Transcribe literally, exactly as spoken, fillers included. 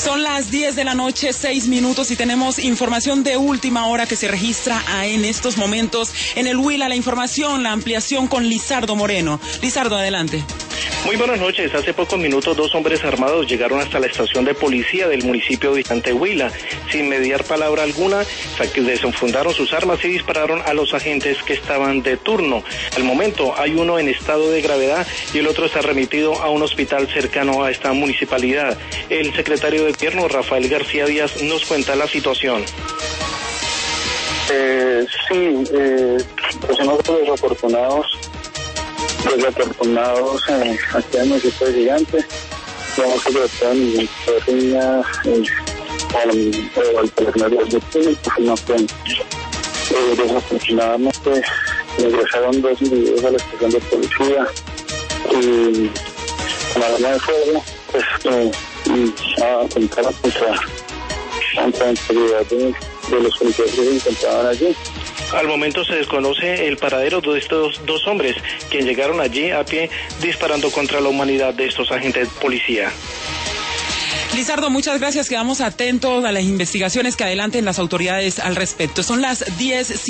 Son las diez de la noche, seis minutos, y tenemos información de última hora que se registra en estos momentos en el Huila. La información, la ampliación con Lizardo Moreno. Lizardo, adelante. Muy buenas noches. Hace pocos minutos dos hombres armados llegaron hasta la estación de policía del municipio de Antehuila. Sin mediar palabra alguna, desenfundaron sus armas y dispararon a los agentes que estaban de turno. Al momento hay uno en estado de gravedad y el otro está remitido a un hospital cercano a esta municipalidad. El secretario de Gobierno, Rafael García Díaz, nos cuenta la situación. Eh, sí, eh, pues nosotros desafortunados, desafortunados eh, aquí en el municipio de Gigante, vamos a tratar en mi niña al tener los víctimas, pues no pueden. Eh, desafortunadamente ingresaron dos individuos a la estación de policía y con la arma de fuego, pues eh, a apuntar contra, contra la integridad de, de los policías que se encontraban allí. Al momento se desconoce el paradero de estos dos hombres, quienes llegaron allí a pie disparando contra la humanidad de estos agentes de policía. Lizardo, muchas gracias. Quedamos atentos a las investigaciones que adelanten las autoridades al respecto. Son las diez.